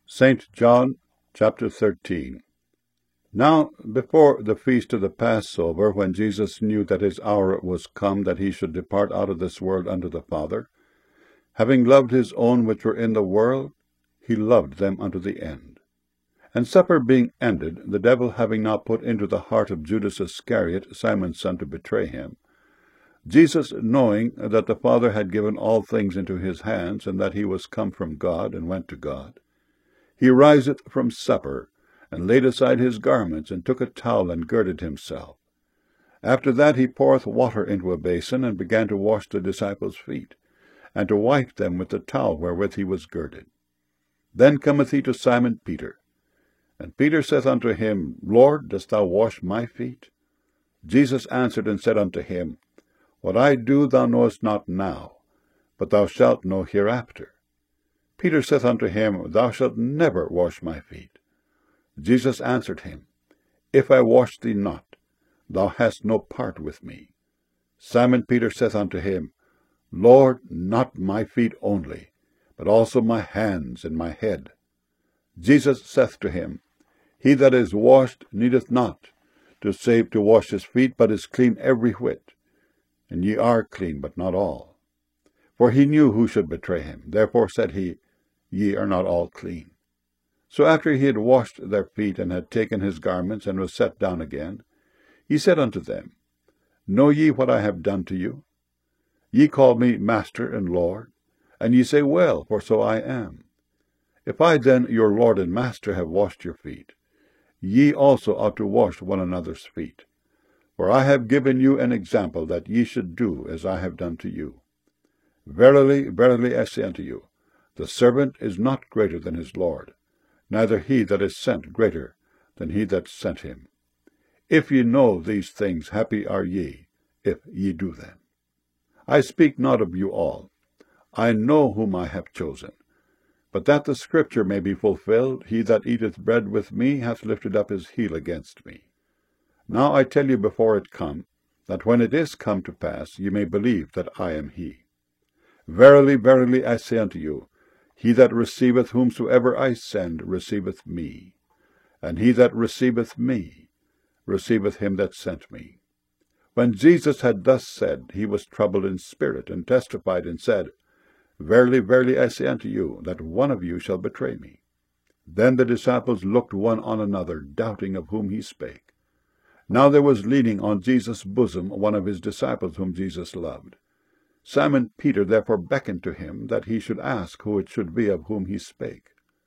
St. John, chapter 13. Now before the feast of the Passover, when Jesus knew that his hour was come that he should depart out of this world unto the Father, having loved his own which were in the world, he loved them unto the end. And supper being ended, the devil having now put into the heart of Judas Iscariot, Simon's son, to betray him, Jesus, knowing that the Father had given all things into his hands, and that he was come from God, and went to God, he riseth from supper, and laid aside his garments, and took a towel, and girded himself. After that he poureth water into a basin, and began to wash the disciples' feet, and to wipe them with the towel wherewith he was girded. Then cometh he to Simon Peter. And Peter saith unto him, Lord, dost thou wash my feet? Jesus answered and said unto him, What I do thou knowest not now, but thou shalt know hereafter. Peter saith unto him, Thou shalt never wash my feet. Jesus answered him, If I wash thee not, thou hast no part with me. Simon Peter saith unto him, Lord, not my feet only, but also my hands and my head. Jesus saith to him, He that is washed needeth not to save to wash his feet, but is clean every whit. And ye are clean, but not all. For he knew who should betray him. Therefore said he, Ye are not all clean. So after he had washed their feet, and had taken his garments, and was set down again, he said unto them, Know ye what I have done to you? Ye call me Master and Lord, and ye say, Well, for so I am. If I then, your Lord and Master, have washed your feet, ye also ought to wash one another's feet. For I have given you an example, that ye should do as I have done to you. Verily, verily, I say unto you, the servant is not greater than his Lord, neither he that is sent greater than he that sent him. If ye know these things, happy are ye, if ye do them. I speak not of you all. I know whom I have chosen. But that the scripture may be fulfilled, he that eateth bread with me hath lifted up his heel against me. Now I tell you before it come, that when it is come to pass, ye may believe that I am he. Verily, verily, I say unto you, he that receiveth whomsoever I send receiveth me, and he that receiveth me receiveth him that sent me. When Jesus had thus said, he was troubled in spirit, and testified, and said, Verily, verily, I say unto you, that one of you shall betray me. Then the disciples looked one on another, doubting of whom he spake. Now there was leaning on Jesus' bosom one of his disciples whom Jesus loved. Simon Peter therefore beckoned to him, that he should ask who it should be of whom he spake.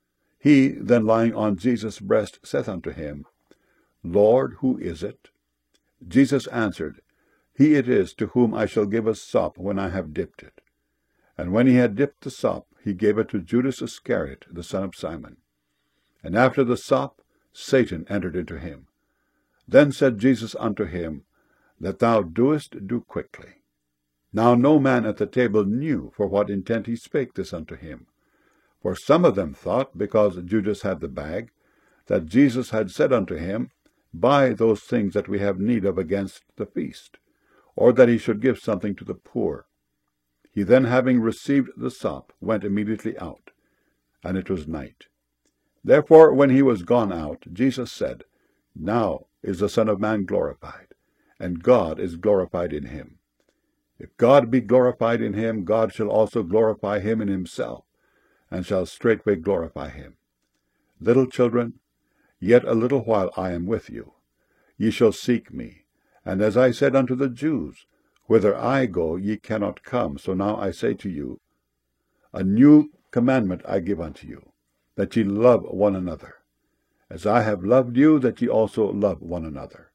He, then lying on Jesus' breast, saith unto him, Lord, who is it? Jesus answered, He it is to whom I shall give a sop when I have dipped it. And when he had dipped the sop, he gave it to Judas Iscariot, the son of Simon. And after the sop, Satan entered into him. Then said Jesus unto him, That thou doest, do quickly. Now no man at the table knew for what intent he spake this unto him. For some of them thought, because Judas had the bag, that Jesus had said unto him, Buy those things that we have need of against the feast, or that he should give something to the poor. He then, having received the sop, went immediately out, and it was night. Therefore, when he was gone out, Jesus said, Now is the Son of Man glorified, and God is glorified in him. If God be glorified in him, God shall also glorify him in himself, and shall straightway glorify him. Little children, yet a little while I am with you. Ye shall seek me. And as I said unto the Jews, Whither I go, ye cannot come. So now I say to you, A new commandment I give unto you, that ye love one another. As I have loved you, that ye also love one another.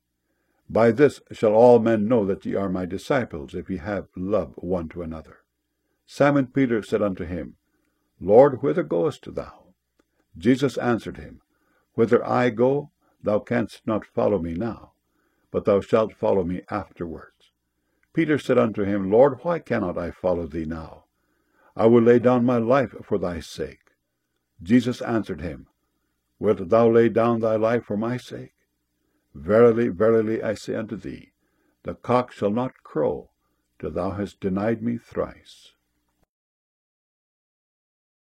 By this shall all men know that ye are my disciples, if ye have love one to another. Simon Peter said unto him, Lord, whither goest thou? Jesus answered him, Whither I go, thou canst not follow me now, but thou shalt follow me afterwards. Peter said unto him, Lord, why cannot I follow thee now? I will lay down my life for thy sake. Jesus answered him, Wilt thou lay down thy life for my sake? Verily, verily, I say unto thee, the cock shall not crow till thou hast denied me thrice.